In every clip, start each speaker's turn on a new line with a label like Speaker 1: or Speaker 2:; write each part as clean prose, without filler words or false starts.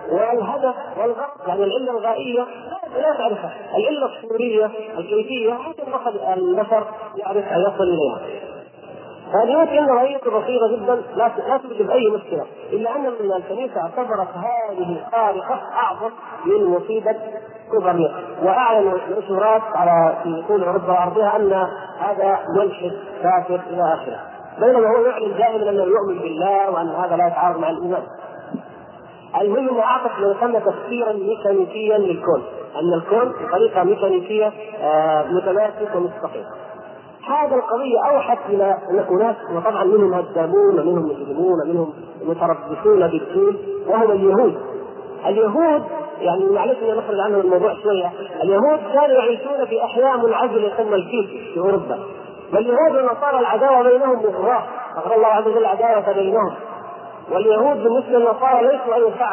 Speaker 1: والهدف والغرض، يعني العلة الغائية لا تعرفها، العلة الصورية الكيفية ممكن البشر يعرف أن يصل إليها. فاليوم نظرية بسيطة جدا لا تجد أي مشكلة، إلا أن الكنيسة اعتبرت هذه خارقة أعظم من مصيبة كوبرنيكوس، وأعلن الإشارات على في طول أوروبا وأرضها أن هذا ملحد كافر إلى آخره، بينما هو يعلن دائما أنه يؤمن بالله وأن هذا لا يتعارض مع الإيمان. المهم أنه أعطت ما يسمى تفسيرا ميكانيكيا للكون، أن الكون بطريقة ميكانيكية متماسك ومستقيم. هذا القضية أوحت إلى أناس، وطبعا منهم هدامون ومنهم مسلمون ومنهم متربصون بالدين، وهم اليهود يعني معلش نخرج عنهم الموضوع شوية. اليهود كانوا يعيشون في أحياء منعزلة يسمى الكيل في أوروبا، واليهود والنصارى العداوة بينهم مغراء، أغرى الله عز وجل العداوة بينهم، واليهود بالنسبة للنصارى ليسوا أي شعب.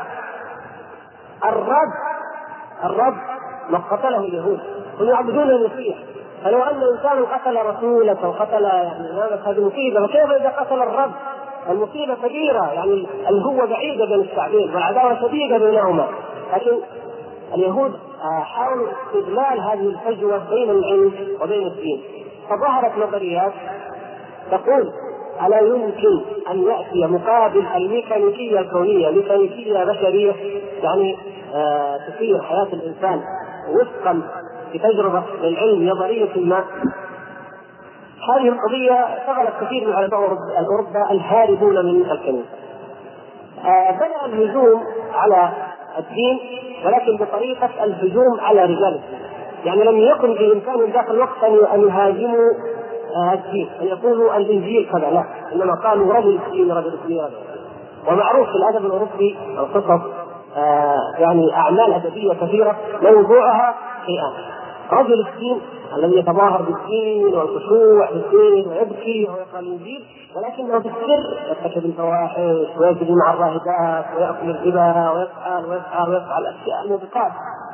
Speaker 1: الرب ما قتله اليهود، هم يعبدون المسيح، فلو أن إنسان قتل رسولك أو قتل يعني هذه مصيبة، فكيف إذا قتل الرب؟ المصيبة كبيرة، يعني الهوة بعيدة بين الشعبين والعداوة شديدة بينهما. لكن اليهود حاولوا استغلال هذه الفجوة بين العلم وبين الدين، فظهرت نظريات تقول ألا يمكن أن يأتي مقابل الميكانيكية الكونية ميكانيكية بشرية، يعني تسير حياة الإنسان وفقا بتجربة للعلم نظرية ما. هذه القضية شغلت كثير من علماء أوروبا الهاربون من الكنيسة. بدأ الهجوم على الدين، ولكن بطريقة الهجوم على رجال الدين، يعني لم يكن بإمكانهم ذاك الوقت أن يهاجموا الدين، أن يقولوا الإنجيل كذا، لا، إنما قالوا رجل الدين رجل الدين. ومعروف في الأدب الأوروبي القصص يعني أعمال أدبية كثيرة موضوعها شيئان: رجل الدين الذي يتظاهر بالدين والخشوع بالدين ويبكي ويقرأ الإنجيل، ولكنه في السر يرتكب الفواحش ويجري مع الراهبات ويأكل الربا ويفعل أشياء الموبقات.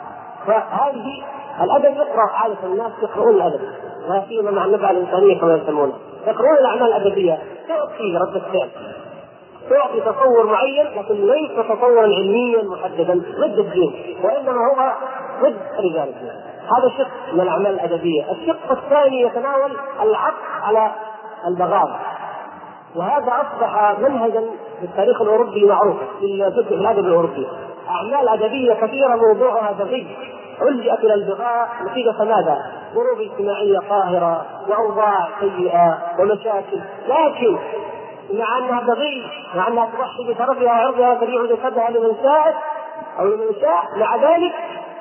Speaker 1: فهذه الأدب يقرأ عادة الناس يقرؤون الأدب، لا سيما مع النبعة الإنسانية كما يسمونه، يقرؤون الأعمال الأدبية تعطي رد الفعل، تعطي تصور معين، لكن ليس تصورا علميا محددا ضد الدين، وإنما هو ضد رجال الدين. هذا شق من الأعمال الأدبية. الشق الثاني يتناول العطف على البغاضة، وهذا أصبح منهجا في التاريخ الأوروبي معروف في الأدب الأوروبي. أعمال أدبية كثيرة موضوعها بغي، علجأت إلى البغاء نتيجة ماذا؟ ظروف اجتماعية قاهرة وأوضاع سيئة ومشاكل، لكن مع أنها بغي، مع أنها تضحي بشرفها وعرضها تبيع جسدها لمن شاء أو لمن شاء، مع ذلك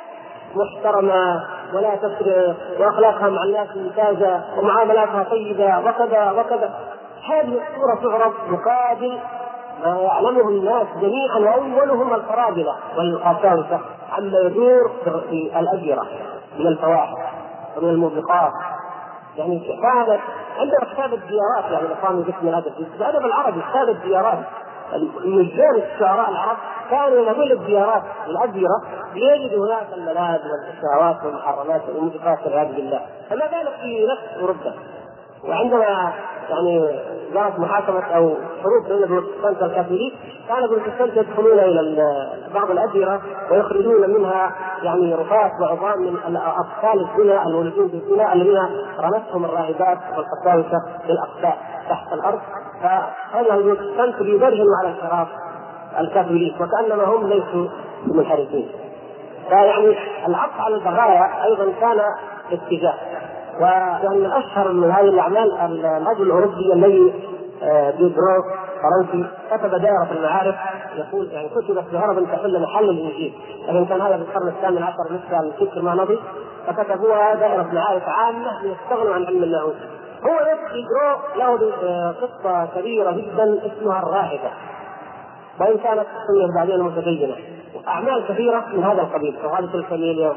Speaker 1: محترمة ولا تسرق وأخلاقها مع الناس ممتازة ومعاملاتها طيبة وكذا وكذا. هذه الصورة تعرض مقابل ما يعلمه الناس جميعا، وأولهم الفراعنة والقساوسة، عما يدور في الأجرة من الفواحش ومن الموبقات. يعني كانت عندنا كتاب الديارات، يعني الإخوان قسم الأدب في الأدب العربي كتاب الديارات، المجان الشعراء العرب كانوا ينظرون الديارات الأجرة ليجد هناك الملاذ والشهوات والمحرمات والموبقات والعياذ بالله. فما بالك في نفس أوروبا؟ وعندما يعني جرت محاكمة أو حروب بين البروتستانت والكاثوليك، كان البروتستانت يدخلون إلى بعض الأديرة ويخرجون منها يعني رفات وعظام من الأطفال الزنا المولودين في الزنا الذين رمتهم الراهبات والقساوسة بالأقداء تحت الأرض. فهذا البروتستانت يبرهنوا على انحراف الكاثوليك وكأنما هم ليسوا منحرفين. فيعني العطف على البغايا أيضا كان اتجاه. ويعني من أشهر من هذه الأعمال الرجل الأوروبي الذي ديدروك فرنسي كتب دائرة المعارف، يقول يعني كتبت بغرض تحل محل الإنجيل، لكن كان هذا في القرن الثامن عشر بالنسبة للفكر ما مضي، فكتبوها دائرة معارف عامة يستغنوا عن علم اللاهوت. هو نفس ديدروك له قصة كبيرة جدا اسمها الراهبة، وإن كانت سميت بعدين متدينة، وأعمال كثيرة من هذا القبيل وهذه الفاميليا.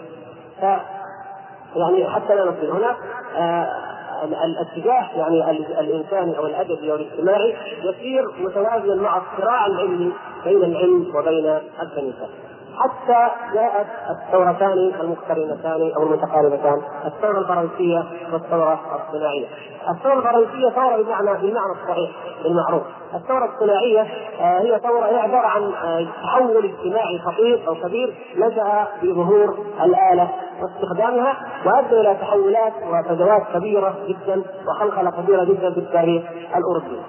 Speaker 1: يعني حتى لا نصل هنا الاتجاه يعني الإنساني أو الأدبي أو الاجتماعي يصير متوازنا مع الصراع العلمي بين العلم وبين الكنيسة. حتى جاءت الثورتان المقترنتان او المتقاربتان، الثوره الفرنسيه والثوره الصناعيه. الثوره الفرنسيه ثوره بالمعنى الصحيح بالمعروف. الثوره الصناعيه هي ثوره عباره عن تحول اجتماعي خطير او كبير نشا بظهور الاله واستخدامها، وادى الى تحولات وفجوات كبيره جدا وخلخله كبيره جدا في التاريخ الاوروبي.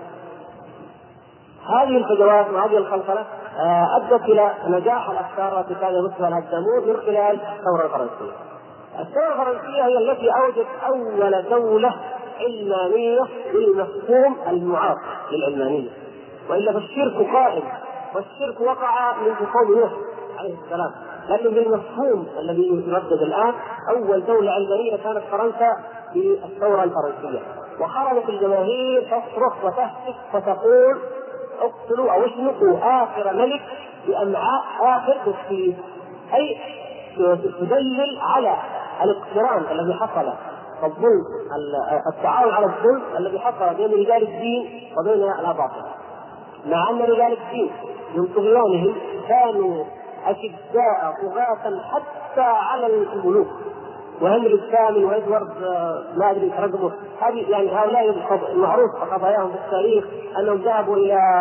Speaker 1: هذه الفجوات وهذه الخلخله ادت الى نجاح الافكار التي كان يمثلها الهدامون من خلال الثوره الفرنسيه. الثوره الفرنسيه هي التي اوجدت اول دوله علمانيه بالمفهوم المعاصر للعلمانيه، والا فالشرك قائم، والشرك وقع من قوم نوح عليه السلام، لكن بالمفهوم الذي يردد الان اول دوله علمانيه كانت فرنسا بالثوره الفرنسيه. وخرجت الجماهير تصرخ وتهتف وتقول اقتلوا او اشنقوا اخر ملك بامعاء اخر تسكين، اي تدلل على الاقتران الذي حصل، الظلم، التعاون على الظلم الذي حصل بين رجال الدين وبين الاباطره. مع ان رجال الدين من طغيانهم كانوا اشداء طغاة حتى على الملوك، وهنري الثامن وادوارد ما ادري رقمه، هذه يعني هؤلاء المعروف قضاياهم في التاريخ انهم ذهبوا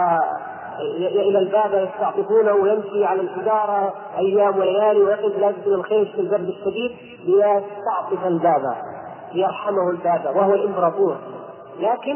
Speaker 1: الى البابا يستعطفونه ويمشي على الحجاره ايام وليالي ويقف لابس من الخيش في البرد الشديد ليستعطف البابا ليرحمه البابا وهو الامبراطور. لكن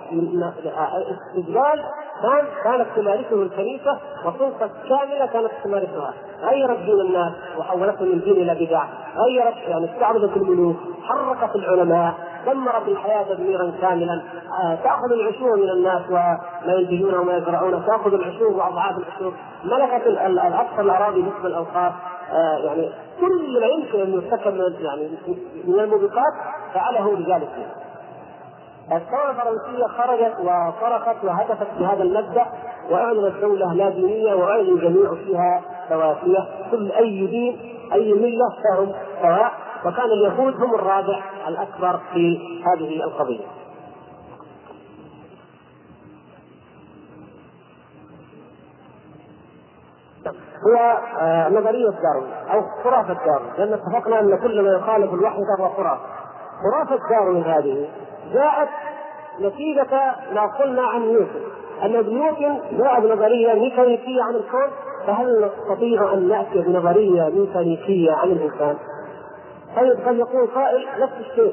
Speaker 1: استقبال كانت تمارسه الكنيسه وسلطه كامله كانت تمارسها، غيرت دين الناس وحولتهم من دين الى بدع، غيرت يعني استعرضت الملوك، حركت العلماء، دمرت الحياه تدميرا كاملا، تاخذ العشور من الناس وما ينتجونه وما يزرعونه، تاخذ العشور واضعاف العشور، ملكت الاقصى الاراضي مثل الاوقاف، يعني كل ما يمكن ان يرتكب من الموبقات فعله رجال الدين. الثورة الفرنسية خرجت وصرخت وهدفت بهذا المبدأ، وأعلنت دولة لا دينية، وأعلن الجميع فيها سواسية، كل أي دين أي ملة فهم سواء، وكان اليهود هم الرابع الأكبر في هذه القضية. هو نظرية داروين أو خرافة داروين، لأن اتفقنا أن كل ما يخالف الوحي فهو خرافة. خرافة داروين هذه جاءت نتيجة ما قلنا عن نيوتن، أن نيوتن جاء بنظرية ميكانيكية عن الكون، فهل نستطيع أن نأتي بنظرية ميكانيكية عن الإنسان؟ طيب قد يقول قائل نفس الشيء،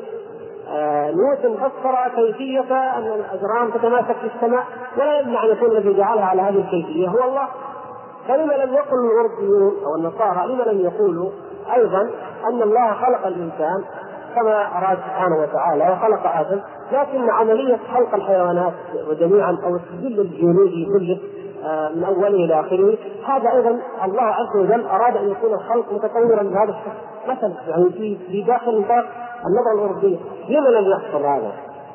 Speaker 1: نيوتن فسر كيفية أن الأجرام تتماسك في السماء، ولا يمنع أن يكون الذي جعلها على هذه الكيفية هو الله. فلما لم يقل الأوروبيون أو النصارى، لما لم يقولوا أيضا أن الله خلق الإنسان كما أراد سبحانه وتعالى وخلق آدم، لكن عملية خلق الحيوانات وجميعا أو السجل الجيولوجي كله من أوله إلى آخره، هذا أيضا الله عز وجل أراد أن يكون الخلق متطورا بهذا الشكل مثلا، يعني في داخل نطاق النظرة الأوروبية. لما لم يحصل هذا؟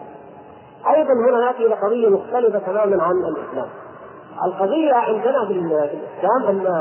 Speaker 1: أيضا هنا نأتي إلى قضية مختلفة تماما عن الإسلام. القضية عندنا في الإسلام أن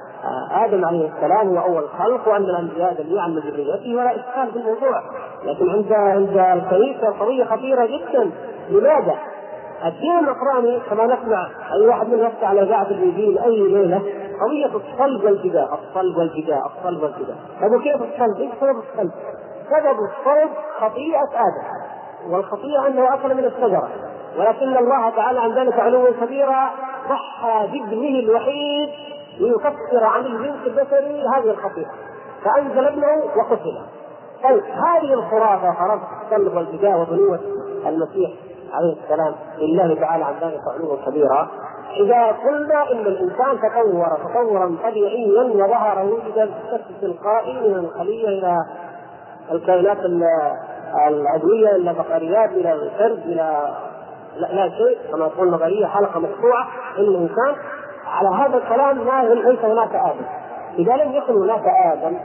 Speaker 1: آدم عليه السلام هو أول خلق، وأن الأنبياء جميعا من ذريته، ولا إشكال في الموضوع. لكن عند الكنيسة قضية خطيرة جدا. لماذا؟ الدين النصراني كما نسمع أي واحد من يفتح على إذاعة الإنجيل أي ليلة قضية الصلب والفداء، الصلب والفداء، الصلب والفداء. طيب كيف الصلب؟ إيش سبب الصلب؟ سبب الصلب خطيئة آدم، والخطيئة أنه أكل من الشجرة، ولكن الله تعالى عن ذلك علوا كبيرا ضحى بابنه الوحيد ليكفر عن الجنس البشري هذه الخطيئة، فأنزل ابنه وقتل. طيب هذه الخرافة، خرافة الصلب والفداء وبنوة المسيح عليه السلام لله تعالى عن ذلك علوا كبيرا، إذا قلنا إن الإنسان تطور تطورا طبيعيا وظهر وجد بشكل تلقائي من الخلية إلى الكائنات العضوية إلى البقريات إلى القرد إلى لا شيء، كما تقول نظرية حلقة مقطوعة، إن الإنسان على هذا الكلام ليس هناك آدم. إذا لم يكن هناك آدم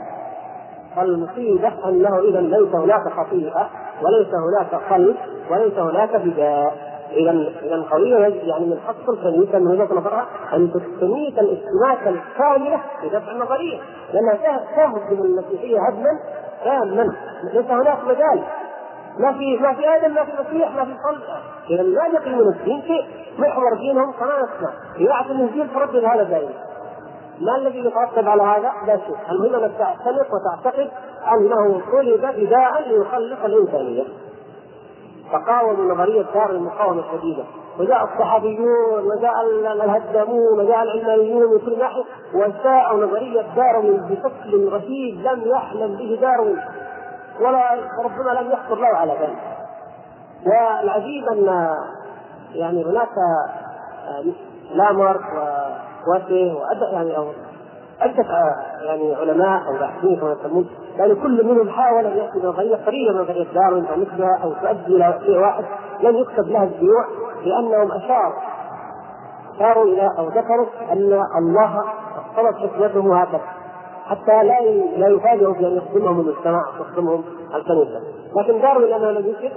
Speaker 1: فالمصيبة أنه إذا ليس هناك خطيئة وليس هناك خلق وليس هناك بداية. إذا قضية يعني من حق الكنيسة من وجهة نظرها أن تستميت الاستماتة الكاملة لدفع النظرية، لأنها تهدم المسيحية هدما كاملا، ليس هناك مجال، ما في آدم، ما في مسيح، ما في صلب. إذا لا يقل من الدين شيء، محور دينهم كما نسمع إذاعة الإنجيل تردد هذا دائما. ما الذي يترتب على هذا؟ لا شيء، المهم انك تعتنق وتعتقد انه طلب بداء ليخلص الانسانيه. فقاوموا نظريه دار المقاومه الشديده، وجاء الصحابيون وجاء الهدامون وجاء العلمانيون من كل ناحيه، وساءوا نظريه داروين بشكل رهيب لم يحلم به داروين ولا ربما لم يخطر له على ذلك. والعجيب ان يعني هناك لامارك وواسه يعني او عدة يعني علماء او باحثين كما يسمون، يعني كل منهم حاول ان ياتي بنظريه قريبه من نظريه داروين او مثلها او تؤدي الى شيء واحد لم يكتب لها الشيوع، لانهم اشاروا الى او ذكروا ان الله اقتضت حكمته هكذا حتى لا يفاجئوا بان يخدمهم المجتمع ويخدمهم الكنيسه. لكن داروين لانه لم يشرك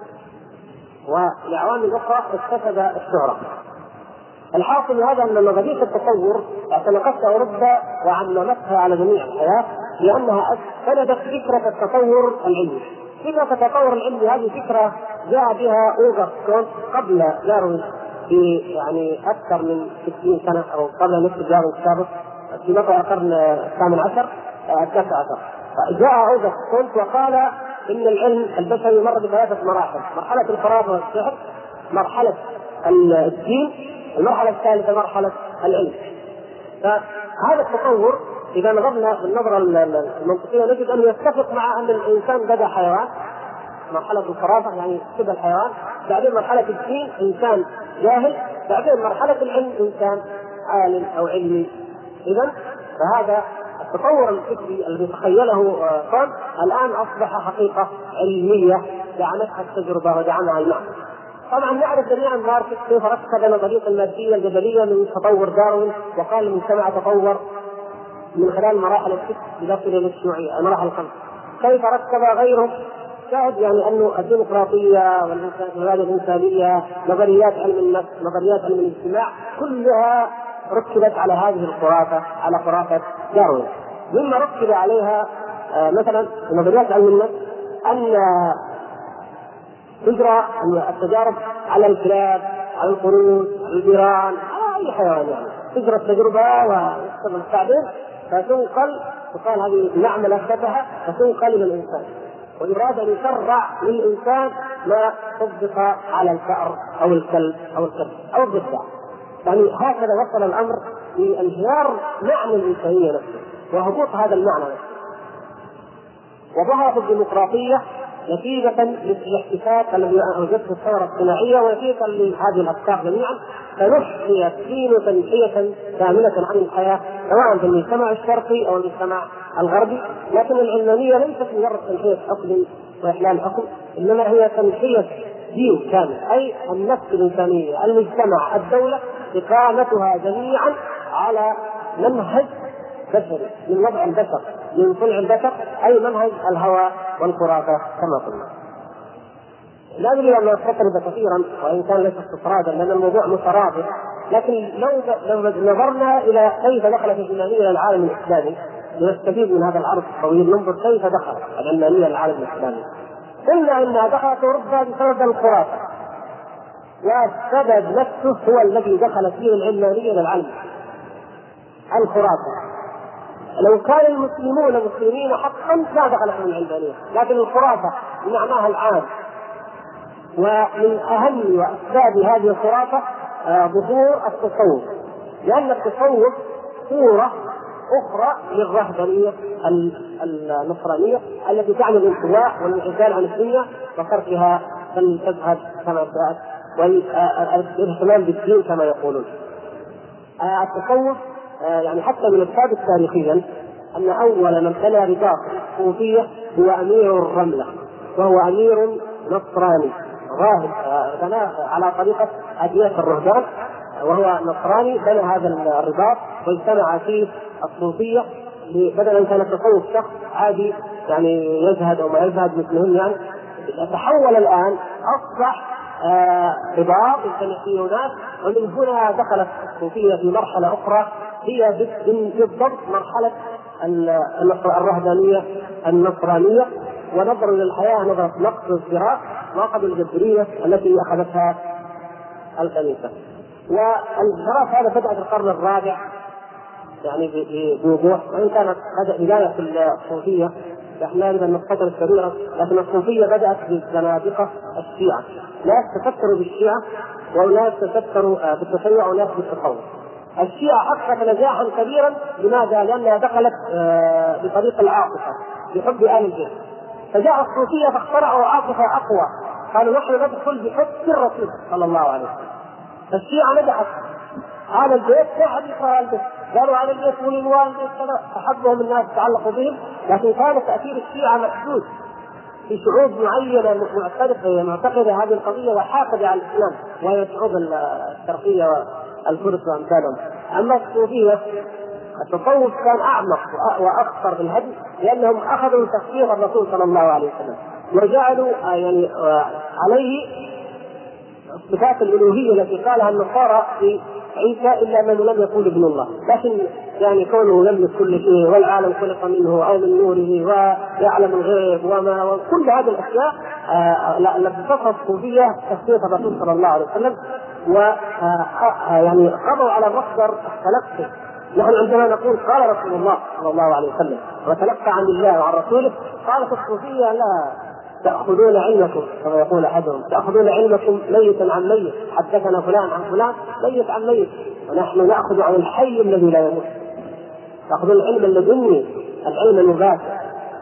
Speaker 1: ولعوامل اخرى اكتسب الشهره. الحاصل هذا ان نظريه التطور اعتنقتها اوروبا وعممتها على جميع الحياه، لانها استندت فكره التطور العلمي. فكره التطور العلمي هذه فكره جاء بها اوغست كونت قبل داروين يعني اكثر من 60 سنه او قبل نصف داروين السابق في مطلع القرن الثامن عشر التاسع عشر. جاء اوغست كونت وقال ان العلم البشري مر بثلاثه مراحل: مرحله الفراغ والسحر، مرحله الدين، المرحله الثالثه مرحله العلم. فهذا التطور اذا نظرنا بالنظره المنطقيه نجد انه يتفق مع ان الانسان بدا حيوان، مرحله الفراغ يعني شبه الحيوان، بعدين مرحله الدين انسان جاهل، بعدين مرحله العلم انسان عالم او علمي. اذا فهذا التطور الفكري الذي تخيله كونت الان اصبح حقيقه علميه دعمتها التجربه ودعمها المعنى. طبعا نعرف جميعا ماركس كيف ركب نظريه الماديه الجدليه من تطور داروين، وقال المجتمع تطور من خلال مراحل الست بداخل الشيوعيه المراحل الخمس. كيف ركب غيره شاهد يعني انه الديمقراطيه والمبادئ الانسانيه، نظريات علم النفس، نظريات علم الاجتماع، كلها ركبت على هذه الخرافه، على خرافه داروين. مما ركب عليها مثلا نظريات علم النفس ان تجرى التجارب على الكلاب، على القرود، على الجيران، على اي حيوان، يعني تجرى التجربه ويحصل التعبير فتنقل، وقال هذه معمل اخذتها فتنقل الى الانسان، ويراد ان يشرع للانسان ما طبق على الفأر او الكلب او الكلب او الضفدع. يعني هكذا وصل الامر لانهيار معنى الانسانيه نفسه وهبوط هذا المعنى نفسه. وظهرت الديمقراطيه نتيجة للاحتكاك الذي أوجدته الثورة الصناعية ونتيجة لهذه الأفكار جميعا، فنحيت دين تنحية كاملة عن الحياة سواء في المجتمع الشرقي أو المجتمع الغربي. لكن العلمانية ليست مجرد تنحية حكم وإحلال حكم، إنما هي تنحية دين كامل، أي النفس الإنسانية، المجتمع، الدولة، إقامتها جميعا على منهج بشري من وضع البشر، من صنع البشر، أي منهج الهوى والخرافة كما قلنا. لا أدري أن أستطرد كثيرا وإن كان ليس استطرادا لأن الموضوع مترابط، لكن لو نظرنا إلى كيف دخلت العلمانية إلى العالم الإسلامي لنستفيد من هذا العرض الطويل، ننظر كيف دخلت العلمانية إلى العالم الإسلامي. قلنا إنها دخلت أوروبا بسبب الخرافة، والسبب نفسه هو الذي دخلت فيه العلمانية إلى العالم، الخرافة. لو كان المسلمون مسلمين حقا لا دخلت من العلمانية، لكن الخرافة بمعناها العام. ومن أهم وأسباب هذه الخرافة ظهور التصوف، لأن التصوف صورة أخرى للرهبانية النصرانية التي تعني الانطواء والانعزال عن الدنيا وصرفها فلتذهب كما شاءت والاهتمام بالدين كما يقولون. التصوف يعني حتى من الثابت تاريخيا أن أول من بنى رباط الصوفية هو أمير الرملة، وهو أمير نصراني راهب بنى على طريقة أديان الرهبان، وهو نصراني بنى هذا الرباط واجتمع فيه الصوفية، بدل أن كان التصوف شخص عادي يعني يزهد أو ما يزهد مثلهم، يعني تحول الآن أصبح رباط يجتمع فيه ناس، ومن هنا دخلت الصوفية في مرحلة أخرى هي بالضبط مرحلة الرهبانية النصرانية، ونظروا للحياة نظرة نقص الصراط ما قبل الجبرية التي أخذتها الكنيسة. والانحراف هذا بدأ في القرن الرابع يعني بوضوح، وان كانت بدايه الصوفيه نحن لا نريد ان نختصر الكبيره، لكن الصوفيه بدات بالزنادقه الشيعه، ناس تفكروا بالشيعه وناس تفكروا بالتشيع وناس بالتصوف. الشيعه حققت نجاحا كبيرا، لماذا؟ لانها دخلت بطريق العاطفه بحب ال البيت، فجاء الصوفيه فاخترعوا عاطفه اقوى، قالوا نحن ندخل بحب الرسول صلى الله عليه وسلم. الشيعه نجحت على البيت، واحد يقرا البيت، قالوا على البيت وللوالد كذا، احبهم الناس تعلقوا بهم، لكن كان تاثير الشيعه محدود في شعوب معينه معتقده هذه القضيه وحاقده على الاسلام، وهي الشعوب الشرقيه والفرس وامثالهم. اما الصوفيه التصوف كان اعمق واخطر في الهدي، لانهم اخذوا تفسير الرسول صلى الله عليه وسلم وجعلوا يعني عليه صفات الالوهيه التي قالها النصارى في عيسى الا من لم يقول ابن الله، لكن يعني كونه يملك كل شيء والعالم خلق منه او من نوره ويعلم الغيب وكل هذه الاشياء التي تصف الصوفيه تفسير الرسول صلى الله عليه وسلم، يعني قضوا على مصدر التلقي. نحن عندما نقول قال رسول الله صلى الله عليه وسلم وتلقى عن الله وعن رسوله، قالت الصوفيه لا تأخذون علمكم كما يقول أحدهم، تأخذون علمكم ميتا عن ميت، حدثنا فلان عن فلان ميت عن ميت، ونحن نأخذ عن الحي الذي لا يموت، تأخذون العلم اللدني العلم المباشر.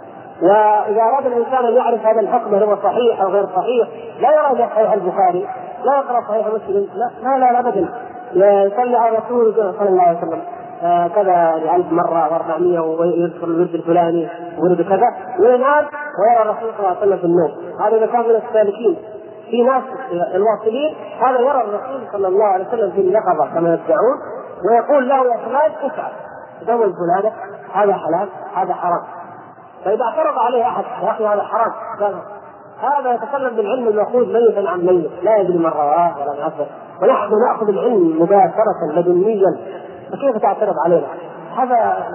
Speaker 1: وإذا أراد الإنسان أن يعرف هذا الحكم هو صحيح أو غير صحيح لا يراجع صحيح البخاري، لا يقرأ صحيح مسلم، لا أبدا، يصلي على الرسول صلى الله عليه وسلم كذا 1000 مرة و400 ويذكر الورد الفلاني ورد كذا وينام ويرى الرسول صلى الله عليه وسلم في النوم. هذا إذا كان من السالكين. في ناس الواصلين هذا يرى الرسول صلى الله عليه وسلم في اليقظة كما يدعون، ويقول له يا فلان افعل دول فلانة، هذا حلال هذا حرام. فإذا اعترض عليه أحد يا أخي هذا حرام، هذا يتكلم بالعلم المأخوذ ميتا عن ميت، لا يدري ما رواه ولا يعرفه، ونحن نأخذ العلم مباشرة لدنيا، فكيف تعترض علينا؟ هذا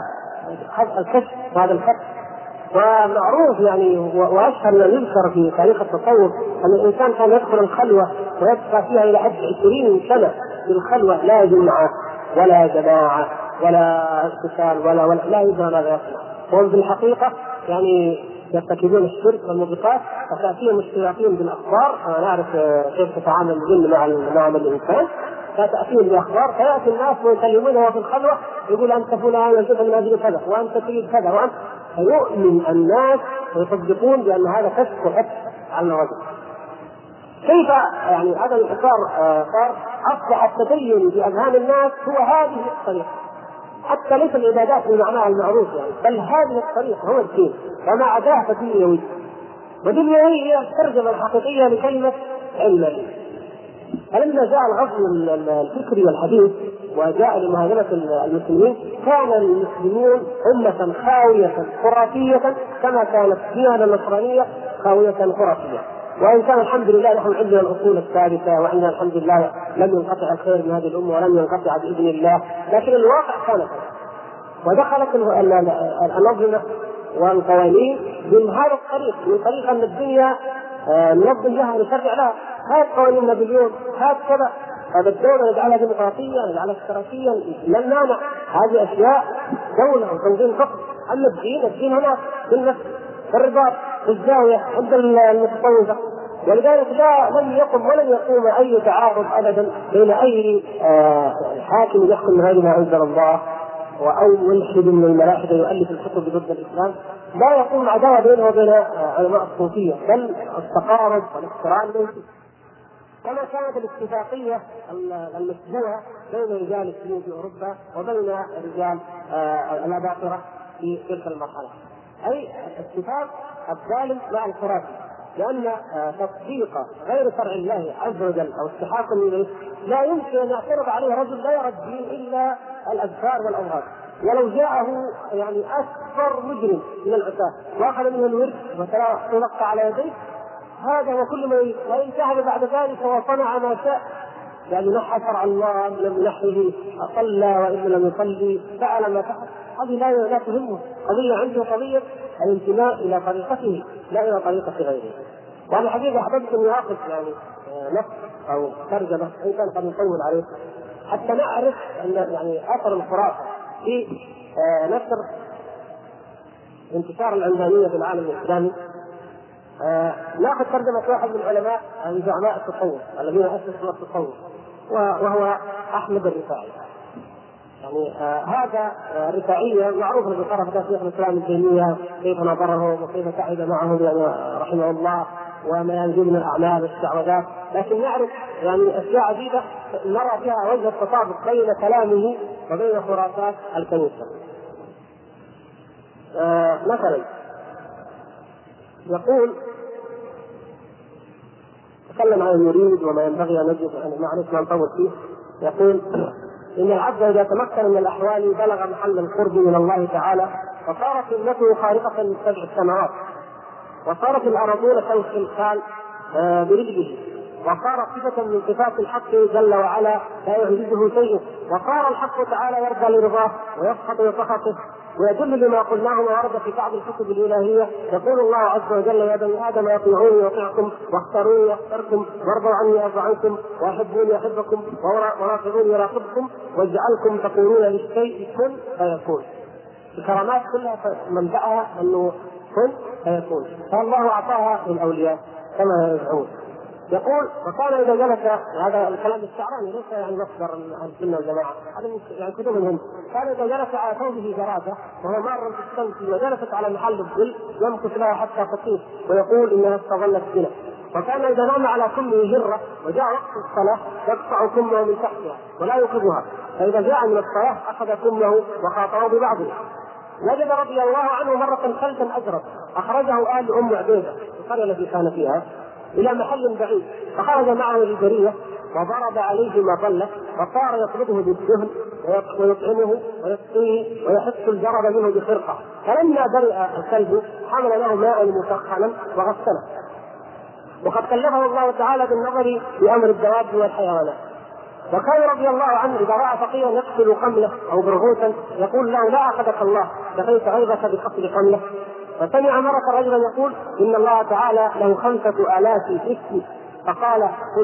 Speaker 1: الكشف وهذا الكشف. ومعروف يعني وأشهر ما يذكر في تاريخ التصوف أن الإنسان كان يدخل الخلوة ويبقى فيها إلى حد 20 سنة في الخلوة، لا جمعة ولا جماعة ولا اتصال ولا لا يدرى ماذا يصنع، وهم في الحقيقة يعني يرتكبون الشرك والموبقات، فتأتيهم الشياطين بالأخبار، نعرف كيف تتعامل الجن مع الإنسان، فتأتيهم بأخبار فيأتي الناس ويكلمونه في الخلوة يقول أنت فلان وأنت من أجل كذا وأنت تريد كذا وأنت، فيؤمن الناس ويصدقون بأن هذا كشف وحث على الرجل. كيف يعني هذا الإنكار صار أصبح التدين في أذهان الناس هو هذه الطريقة، حتى ليس العبادات بمعناها المعروف يعني، بل هذه الطريقة هو الدين، وما عداه فدنيوي. ودنيوي هي الترجمة الحقيقية لكلمة علم. فلما جاء الغزو الفكري والحديث وجاء لمهاجمة المسلمين كان المسلمون أمة خاوية خرافية كما كانت الديانة النصرانية خاوية خرافية. وإن كان الحمد لله نحن عندنا الأصول الثابتة وعندنا الحمد لله لم ينقطع الخير من هذه الأمة ولم ينقطع بإذن الله، لكن الواقع كان كذا. ودخلت الأنظمة والقوانين من هذا الطريق، من طريق أن الدنيا ننظم لها ونشرع لها، هذا قوانين نابليون هذا كذا، هذا الدولة نجعلها ديمقراطية نجعلها اشتراكية، لن نمنع هذه أشياء دولة وتنظيم فقط. أما الدين هنا بالنفس بالرباط بالزاوية عند المتصوفة، ولذلك لم يقم ولن يقوم أي تعارض أبدا بين أي حاكم يحكم غير ما أنزل الله أو ملحد من الملاحدة يؤلف الكتب ضد الإسلام، لا يقوم عداوة بينه وبين علماء الصوفية، بل التقارب والاحترام موجود. كما كانت الاتفاقية المشبوهة بين رجال الدين في أوروبا وبين رجال الأباطرة في تلك المرحلة، أي اتفاق الظالم مع الخرافي، لأن تطبيق غير شرع الله عز وجل أو استحاق إليه لا يمكن أن يعترض عليه رجل لا يرى الدين إلا الأذكار والأوراق. ولو جاءه يعني أكبر مجرم من العتاة وأخذ منه الورد وتلقى على يديه هذا وكل ما وإن ذهب بعد ذلك وصنع ما شاء، يعني نحى شرع الله لم ينحه، صلى وإن لم يصلي، فعل ما فعل، هذه لا تهمه، قضية عنده قضية الانتماء إلى طريقته لا إلى طريقة غيره. وأنا حقيقة أحببت أن أخذ يعني نص أو ترجمة إن كان قد يطول عليه حتى نعرف أن يعني أثر الخرافة في نشر انتشار العلمانية في العالم الإسلامي. ناخذ ترجمة واحد من العلماء من زعماء التصوف الذين أسسوا التصوف، وهو أحمد الرفاعي. يعني هذا الرفاعية معروف بطرف شيخ الإسلام ابن تيمية كيف نظره وكيف سعد معه يعني رحمه الله، وما ينزل من الأعمال والشعوذات، لكن نعرف يعني أشياء عديدة نرى فيها وجه التطابق بين كلامه وبين خرافات الكنيسة. مثلا يقول تكلم عن المريد وما ينبغي أن نجد معرفة ما نطول فيه. يقول إن العبد إذا تمكن من الأحوال بلغ محل القرب من الله تعالى، فصارت همته خارقة من 7 سماوات، وصارت الأراضون كالخلخال برجله، وصارت صفة من صفات الحق جل وعلا لا يعجزه شيء، وصار الحق تعالى يرضى لرضاه ويسخط لسخطه. ويدل لما قلناه ورد في بعض الكتب الإلهية، يقول الله عز وجل: يا بني آدم أطيعوني وأطيعكم، واختاروني واخترتم، وارضوا عني أرضى عنكم، وأحبوني أحبكم، وراقبوني يراقبكم، واجعلكم تقولون للشيء كن فيكون. الكرامات كلها منبعها أنه كن فيكون، فالله أعطاها للأولياء كما يزعمون. يقول: وكان إذا جلس، هذا الكلام الشعراني ليس يعني مصدر السنة والجماعة، هذا يعني كتب منهم. كان إذا جلس على ثوبه جرادة وهو مار في الشمس وجلست على محل الظل يمكث لها حتى تطيب، ويقول إنها استظلت بنا. وكان إذا نام على كمه هرة وجاء وقت الصلاة يقطع كمه من تحتها ولا يوقظها، فإذا جاء من الصلاة أخذ كمه وخاطره ببعضه. وجد رضي الله عنه مرة كلبا أزرق أخرجه أهل أم عبيدة القرية التي كان فيها إلى محل بعيد، فخرج معه الجرية وضرب عليه ما ضله، وصار يطلبه بالدهن ويطعمه ويسقيه ويحث الجرد منه بخرقة. فلما برئ الكلب حمل له ماء مسخنا وغسله. وقد كلفه الله تعالى بالنظر بأمر الدواب والحيوانات. وكان رضي الله عنه إذا رأى فقيرا يقتل قمله أو برغوثا يقول له: لا أخذك الله، كفيت غيظك بقتل قمله. فسمع مرة رجلا يقول: إن الله تعالى له 5000 اسم، فقال: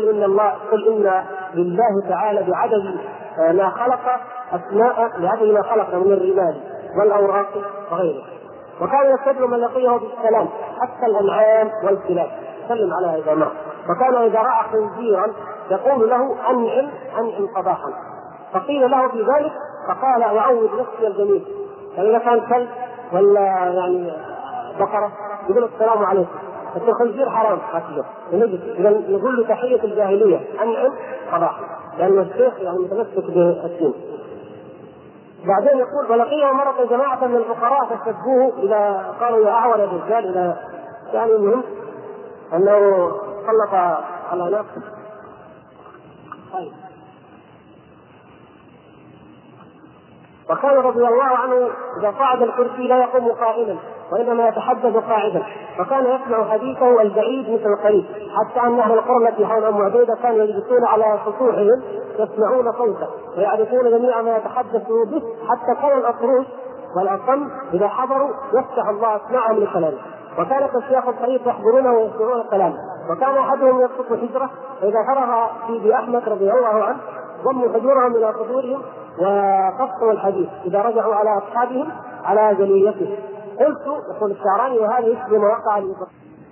Speaker 1: قل إن لله تعالى بعدد ما خلق أسماء، بعدد ما خلق من الرمال والأوراق وغيره. وكان يستدعو من لقيه بالسلام حتى الأنعام والكلاب، سلم عليها إذا مر. وكان إذا رأى خنزيرا يقول له: أنعم قضاحا. فقيل له في ذلك فقال: أعود نفسي الجميل. فإذا كان كلب ولا يعني بقرة يقول: السلام عليكم. الخنزير حرام قتله، إذا يقول له تحية الجاهلية: أنعم قضاحا، لأن الشيخ يعني متمسك بالدين. بعدين يقول: ولقيه مرة جماعة من الفقراء فاستجبوه إذا قالوا: يا أعور يا رجال، إلى يعني المهم أنه سلط على نفسه. طيب. وكان رضي الله عنه إذا صعد الكرسي لا يقوم قائما وإنما يتحدث قاعدا، وكان يسمع حديثه البعيد مثل القريب، حتى أن أهل القرى التي حول أم عبيدة كانوا يجلسون على سطوحهم يسمعون صوته ويعرفون جميع ما يتحدث به، حتى كان الأطروس والأصم إذا حضروا يفتح الله أسماعهم لكلامه. وكانت الشيخ الطريق يحضرونه ويسمعون الكلام. وكان أحدهم يسقط حجرة، فإذا فرغ سيدي أحمد رضي الله عنه ضموا حجورهم إلى صدورهم وقصوا الحديث إذا رجعوا على أصحابهم على جليته. قلت: يقول الشعراني: وهذا يشبه مواقع الإنسان.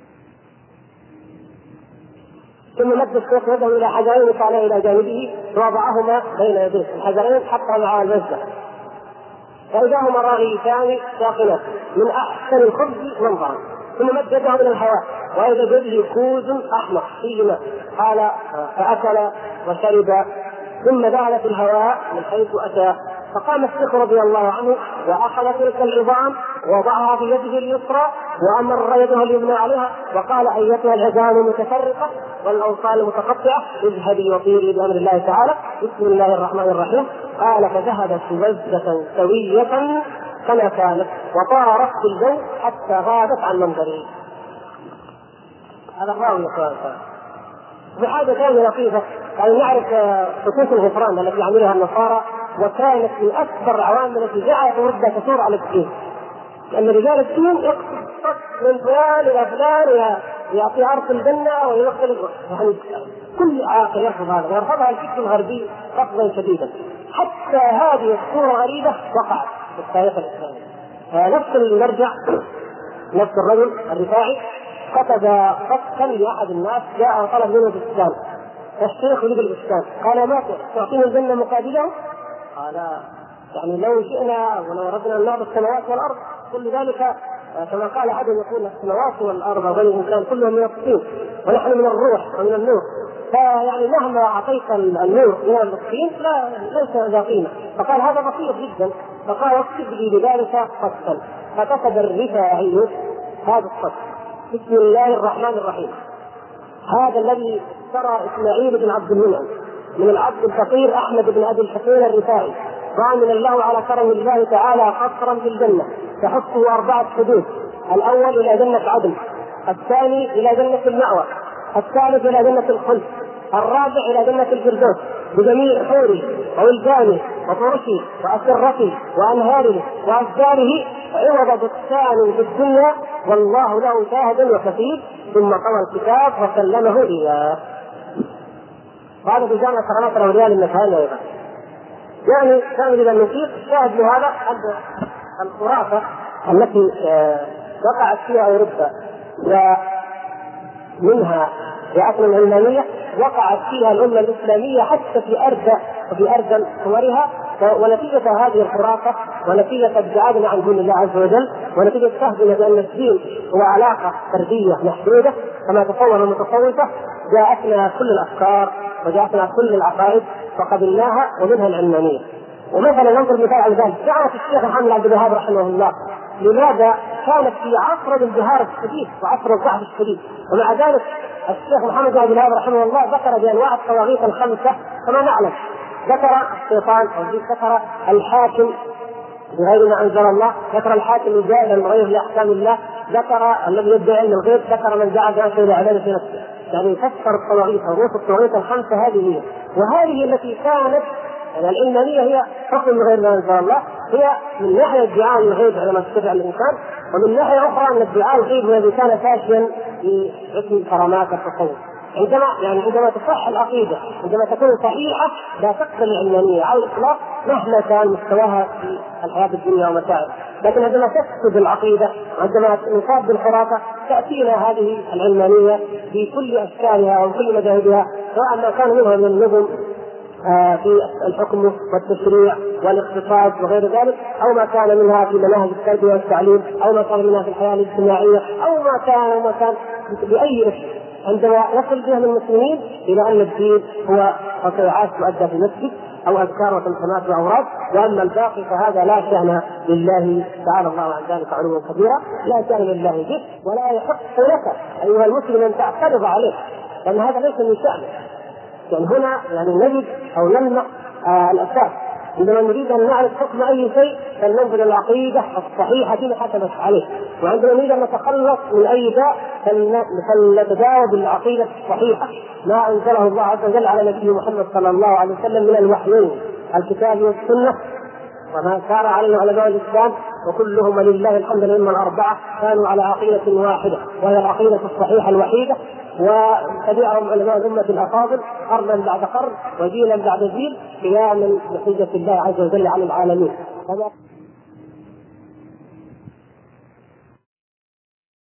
Speaker 1: ثم مد الشيخ يده إلى حجرين وقال إلى جانبه ووضعهما بين يديه، الحجرين حتى مع المسجد، فإذا هما راغيتان ساخنات من أحسن الخبز منظرا. ثم مد يده إلى الهواء وإذا بيده كوز أحمر فيه ماء، قال: فأكل وشرب، ثم ذهب في الهواء من حيث أتى. فقام الشيخ رضي الله عنه وأخذ تلك العظام ووضعها في يده اليسرى وأمر يده اليمنى عليها وقال: أيتها العظام المتفرقة والأوصال المتقطعة اذهبي وطيري بأمر الله تعالى، بسم الله الرحمن الرحيم. قال: فذهبت وزة سوية كما كانت وطارت في الجو حتى غابت عن منظره. هذا الراوي بحاجة ثانية لطيفة، يعني نعرف خطوط الغفران التي يعملها النصارى، وكانت من أكبر العوامل التي جعلت الردة تثور على الدين، لأن رجال الدين يقصد من فلان إلى فلان إلى يعطي عرض الجنه ويوكل يعني كل عاقل يرفض هذا، ويرفضها الفكر الغربي رفضا شديدا. حتى هذه الصوره غريبه وقعت في التاريخ الاسلامي. نفس المرجع نفس الرجل الرفاعي كتب خطا لاحد الناس جاء وطلب منه الاسلام، الشيخ يريد الاسلام، قال ما تعطينا الجنه مقابله؟ قال يعني لو شئنا ولو اردنا ان نعرض السماوات والارض كل ذلك كما قال احد يقول السماوات والارض وغير الانسان كلهم من الطين ونحن من الروح ومن النور، فيعني مهما اعطيت النور من الطين لا ليس ذا قيمه. فقال هذا بسيط جدا، فقال اكتب لي بذلك خطا، فكتب الرفاعي هذا الخط: بسم الله الرحمن الرحيم. هذا الذي اشترى اسماعيل بن عبد المنعم من العبد الفقير احمد بن ابي الحسين الرفاعي، ضامن الله على كرم الله تعالى قصرا في الجنه تحطه 4 حدود: الاول الى جنه عدن، الثاني الى جنه المأوى، الثالث الى جنه الخلد، الرابع الى جنه الفردوس بجميع حوره وولدانه وفرشه واسرته وانهاره واشجاره عوض بستان في الدنيا والله له شاهد وكفيل. ثم طوى الكتاب وسلمه اياه. هذا في جامعه كرامات الاولياء للنفهاني ايضا. يعني كان اذا نشيط شاهد لهذا الخرافه التي وقعت فيها اوروبا ومنها جاءتنا العلمانيه، وقعت فيها الامه الاسلاميه حتى في ارذل صورها. ونتيجه هذه الخرافه ونتيجه ابتعادنا عن دين الله عز وجل ونتيجه فهمنا بان الدين هو علاقه فرديه محدوده كما تصور المتصوفه، جاءتنا كل الافكار وجاءتنا كل العقائد وقبلناها ومنها العلمانيه. ومثلا ننظر مثال على ذلك دعوه الشيخ محمد عبد الوهاب رحمه الله، لماذا كانت في عصر الازدهار الشديد وعصر الضعف الشديد، ومع ذلك الشيخ محمد عبد الوهاب رحمه الله ذكر بانواع الطواغيت الخمسه كما نعلم، ذكر الشيطان ذكر الحاكم بغير ما انزل الله، ذكر الحاكم الجاهل بغير لاحكام الله، ذكر الذي يدعي علم الغيب، ذكر من دعا بنفسه الى عباده نفسه. يعني فسر الطواغيت او رؤوس الطواغيت الخمسه هذه هي، وهذه التي كانت يعني العلمانيه هي حكم بغير ما انزل الله، هي من ناحيه ادعاء الغيب على ما استدعى الانسان، ومن ناحيه اخرى ان ادعاء الغيب الذي كان فاشلا في اسم كرامات التصوف. عندما تصح العقيده، عندما تكون صحيحه لا تقبل العلمانيه على الاطلاق مهما كان مستواها في الحياه الدنيا ومتاعها، لكن عندما تفسد العقيده وعندما نصاب بالخرافه تاتينا هذه العلمانيه في كل اشكالها وكل مذاهبها، سواء ما كان منها من النظم في الحكم والتشريع والاقتصاد وغير ذلك، او ما كان منها في مناهج التربيه والتعليم، او ما كان منها في الحياه الاجتماعيه، او ما كان باي شيء. عندما يصل بهم المسلمين الى ان الدين هو تطيعات تؤدى في المسجد او اذكار وتمثيلات واوراد، واما الباقي فهذا لا شان لله تعالى الله عن ذلك علوا كبيرا، لا شان لله به، ولا يحق لك ايها المسلم ان تعترض عليه، لان هذا ليس من شانه. يعني هنا نجد او نمنع الاساس. عندما نريد ان نعرف حكم اي شيء فلننظر العقيده الصحيحه التي حكمت عليه، وعندما نريد ان نتخلص من اي داء فلنتداوى بالعقيده الصحيحه ما انزله الله عز وجل على نبيه محمد صلى الله عليه وسلم من الوحيين الكتاب والسنه، وما سار عليه علماء الاسلام وكلهم ولله الحمد لله الاربعه كانوا على عقيده واحده وهي العقيده الصحيحه الوحيده، وتبعهم علماء الامه الافاضل قرنا بعد قرن وجيلا بعد جيل قياما بحجه الله عز وجل على العالمين.